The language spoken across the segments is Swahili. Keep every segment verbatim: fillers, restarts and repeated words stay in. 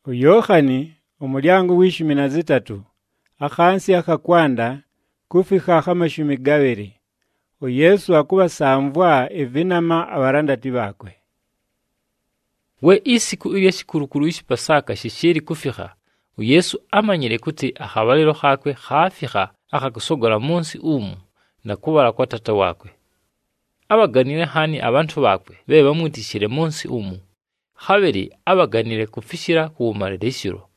Uyohani umulyango w'ishumi na zitatu akhansi akakwanda kufika akamashumi gabiri. Uyesu akubasamvwa evinama abarandati bakwe. We isiku ilya shikurukuru ishi Pasaka shishiri kufika, Uyesu amanyire kuti akabaliro kakwe khafika akakusogora munsi umu na kubala kwa tata wakwe. Abaganire hani abantu bakwe be bamwitishire munsi umu. Khabiri abaganire kufishira kuumalirishiro.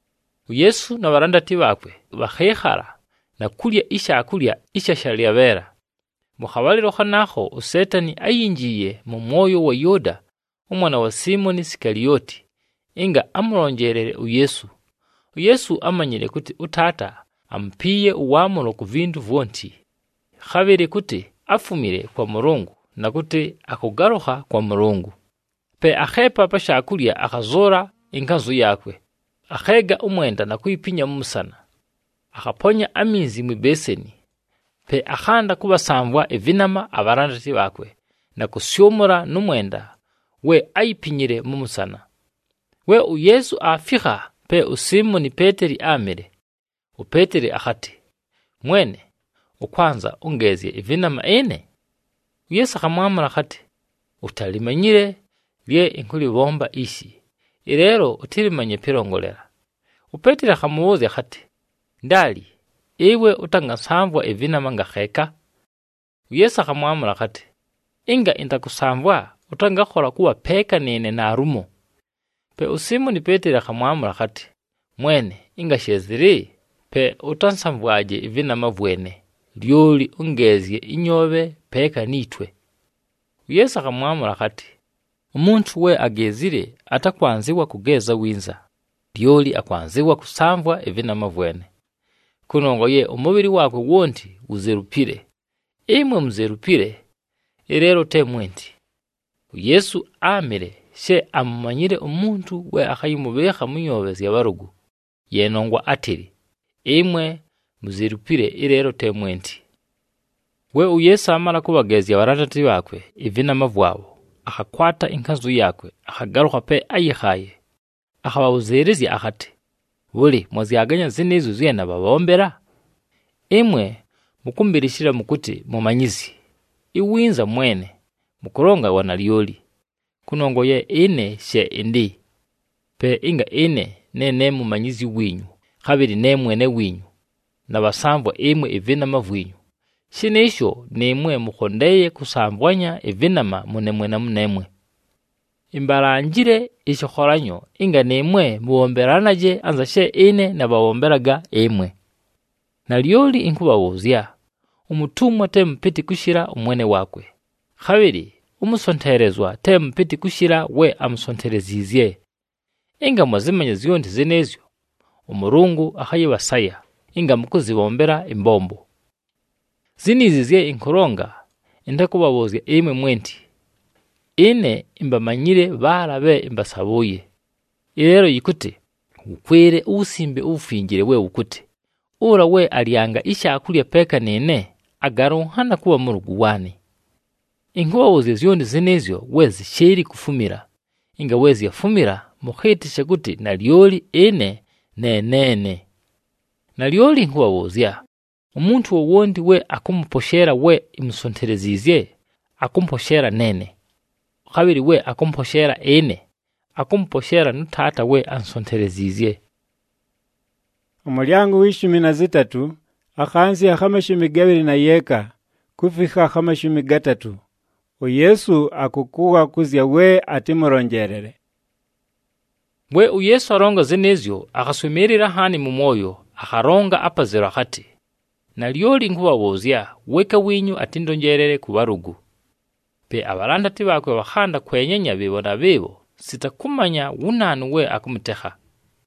Uyesu na barandati bakwe bakhekhara na kulya isha akulya isha shalia bera. Mukhabaliro khanakho usetani ayinjiye mu mwoyo wa Yoda umwana wa Simoni Sikalioti inga amuronjerere Uyesu. Uyesu amanyire kuti utata ampiye uwamulo ku vindu vonti. Khabiri kuti afumire kwa Mulungu na kuti akugaruka kwa Mulungu. Pe akhepa pashakulya akazora inkanzu yakwe. Akhega umwenda na kuipinya mumusana. Akaponya amizi mu beseni. Pe akhanda kubasamvwa evinama abarandati bakwe na kusyomora numwenda we aipinyire mumusana. We Uyesu afika pe usimoni Peteri amire. Upeteri akhati, mwene ukwanza ungezye evinama ene. Uyesu akamwamura akhati, utalimanyire lye inkuli bomba ishi. Irero utilimanye pirongolera. Upeteri akamubuza akhati, ndali ewe utangasamvwa evinama ngakheka. Uyesu akamwamura akhati, inga intakusamvwa utangakhola kuwa peka nene na arumo. Pe usimoni Peteri akamwamura akhati, mwene inga sheziri pe utansamvwaje evinama vwene lyoli ungezye inyobe peka nitwe. Uyesu akamwamura akhati, umuntu we agezire atakwanziwa kugeza winza lyoli akwanziwa kusamvwa evinama vwene. Kunongo ye umubiri wakwe wonti uzerupire. Imwe mzerupire irero temwenti. Uyesu amire she amumanyire umuntu we akhayimubekha munyobezi yabarugu. Yenongwa atiri, imwe mzerupire irero temwenti. We Uyesu amala kubagezya abarandati bakwe evinama vwabo. Akhakwata inkanzu yakwe akhagaruka pe ayikhaye. Akhabawuzerezya akhati, buli mwazyaganya zinizo zyena babombera. Imwe mukumbirishira mukuti mumanyizi. Iwinza mwene mukuronga wanalyoli. Kunongo ye ine she indi. Pe inga ine nene mumanyizi winyu. Khabiri ne mwene winyu. Na basamvwa imwe evinama vwinyu. Shinisho nemwe mukhondeye kusamvwanya evinama munemwe munemwe. Imbaranjire ishokhoranyo inga nemwe muomberanaje anza she ine na bawomberaga emwe. Nalyoli inkubawuzya umutumwa tempiti kushira umwene wakwe. Khabiri umusonterezwa tempiti kushira we amusonterezizye. Inga mwazimanya zyondi zenezyo umurungu akhayibasaya inga mukuzibombera imbombo. Zinizizye inkoronga indakubabuzya imwe mwenti. Ine imbamanyire barabe imbasabuye. Irero yikuti ukwire usimbe ufingire we ukuti. Ura we aliyanga isha akulya peka nene agaronhana kuwa murugu wani. Inkubabuze zyondi zinezyo wezi sheri kufumira. Inga wezi yafumira mukhitisha kuti nalyoli ine nenene. Nalyoli inkubabuzya umuntu wowondi we akumposhera we imusonterezizye akumposhera nene. Khabiri we akumposhera ene akumposhera nutata we ansonterezizye. Umulyango w'ishumi na zitatu akhansi akamashumi gabiri na yeka kufika akamashumi gatatu. Uyesu akukuwa kuzya we atimuronjerere. We Uyesu aronga zinezyo akaswemerera hani mu moyo akaronga apazero akhati, nalyoli nkubabuzya weka winyu atindonjerere kubarugu. Pe abarandati bakwe bakhanda kwenyenya bibona bibo sitakumanya wunanu we akumutekha.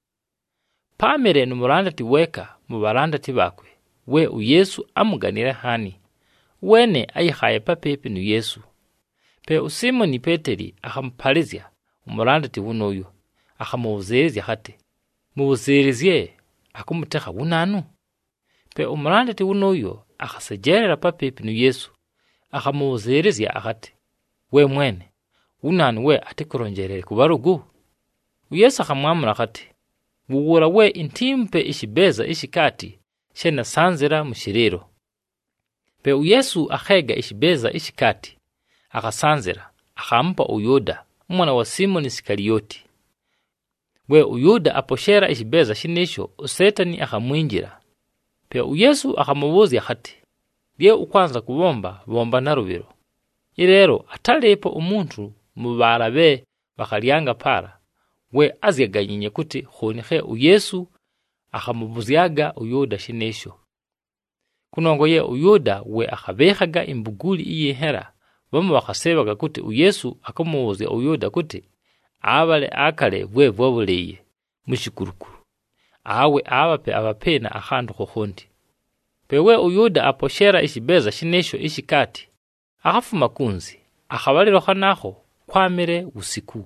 Pamere numurandati weka mu barandati bakwe we Uyesu amuganira hani. Wene ayikhaye papepi nu Yesu. Pe usimoni Peteri akampalizya umurandati wunoyo akamuzerezya khati, mubuzerezye akumutekha wunanu. Pe umurandati wunoyo akhasejerera papepi nu Yesu akamuzerezya akhati, we mwene wunanu we atikuronjerere kubarugu. Uyesu akamwamura akhati, Wugura we intimpe ishibeza ishikati shena sanzira mushiriro. Pe uyesu akhega ishibeza ishikati akasanzira akampa Uyuda mwana wa Simoni Isikarioti. We Uyuda aposhera ishibeza shinesho usetani akamwinjira. Pe uyesu akamubuzi akhati bye ukwanza kubomba bomba na rubiro. Irero atalepo umuntu mubarabe bakalyanga para we azyaganyinye kuti khonihe uyesu akamubuziaga Uyuda shinesho. Kunongo ye Uyuda we akhabehaga imbuguli iyehera bamu bakasebaga kuti uyesu akamubuzi Uyuda kuti abale akale bwe bwobuleye mushikurukuru awe abape abapena akhandu khohondi. Pewe Uyuda aposhera ishibeza shinesho ishikati akafuma kunzi akhabaliro khanakho kwamire usiku.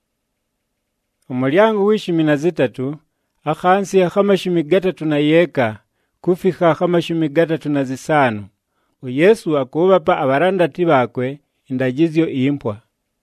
Umulyango w'ishumi na zitatu akhansi akhamashumi gatatu na yeka kufika akhamashumi gatatu na zisanu. Uyesu akubapa abarandati bakwe indagizyo impwa.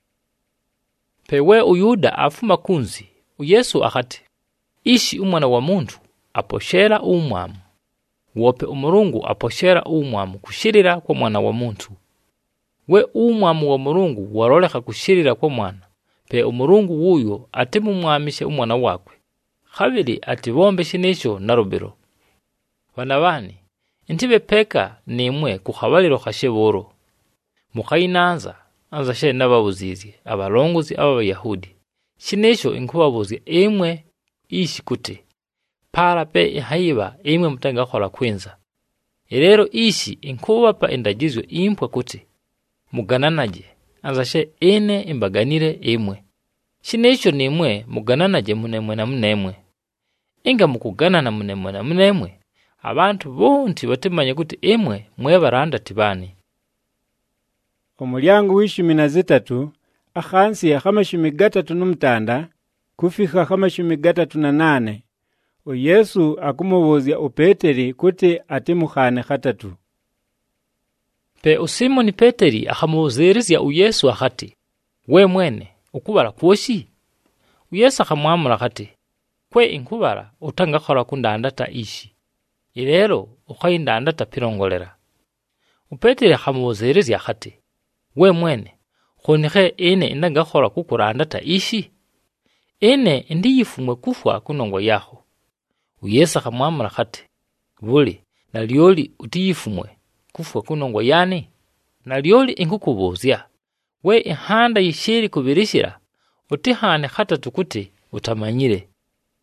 Pewe Uyuda afuma kunzi uyesu akhati ishi umwana wa muntu aposhera umwamu. Wope umurungu aposhera umwamu kushirira kwa mwana wa muntu. We umwamu wa murungu waroleka kushirira kwa mwana. Pe umurungu wuyo atimumwamishe umwana wakwe. Khabiri atibombe shinesho na rubiro. Vanavani, intibe peka nimwe kukhabaliro khasheboro. Mukhayinanza anza she nababuzizi abalongozi aba Yahudi. Shinesho inkubabuzi emwe ishikute. Para pe ihaiba imwe mutanga khola kwenza. Irero ishi inkubapa indagizyo impwa kuti mugananaje anzashe ene imbaganire imwe. Shinesho nimwe mugananaje munemwe na munemwe. Inga mukuganana munemwe na munemwe abantu bonti batemanye kuti imwe mwe baranda tibani. Umulyango w'ishumi na zitatu akhansi akhamashumi gatatu n'umutanda kufika akhamashumi gatatu na nane. Uyesu akumubuzya upeteri kuti atimukhane khatatu. Pe usimoni Peteri akhamubuzirizya uyesu akhati we mwene ukubala kwoshi. Uyesu akhamwamula khati kwe inkubala utanga khola kundandata ishi. Irero ukhayindandata pirongolera. Upeteri akhamubuzirizya khati we mwene khonihe ene indanga khola kukurandata ishi. Ene indiyifumwe kufwa kunongo yaho. Uyesu akhamwamula khati buli nalyoli utiyifumwe kufwa kunongo yani. Nalyoli inkukubuzya we ihanda yishiri kubirishira utihane khatatu kuti utamanyire.